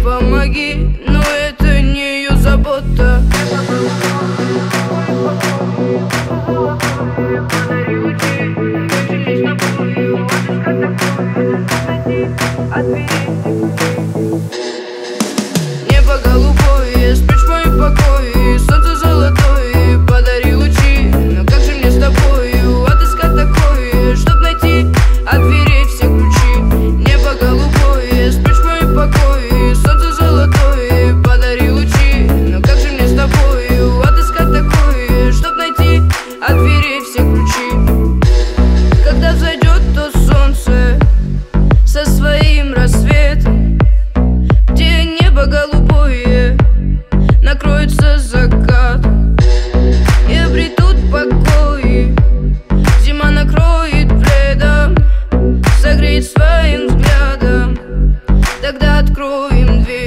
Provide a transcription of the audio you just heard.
помоги, но это не ее забота. Небо голубое, спрячь в мои покои, солнце золотое, подари лучи. Но как же мне с тобою отыскать такое, чтоб найти от дверей все ключи? Небо голубое, спрячь в мои покои, солнце золотое, подари лучи. Но как же мне с тобою отыскать такое, чтоб найти от дверей все ключи? Когда зайдет то солнце со своим рассветом, где небо голубое накроется закат, и обретут покой, зима накроет пледом, согреет своим взглядом. Тогда откроем дверь.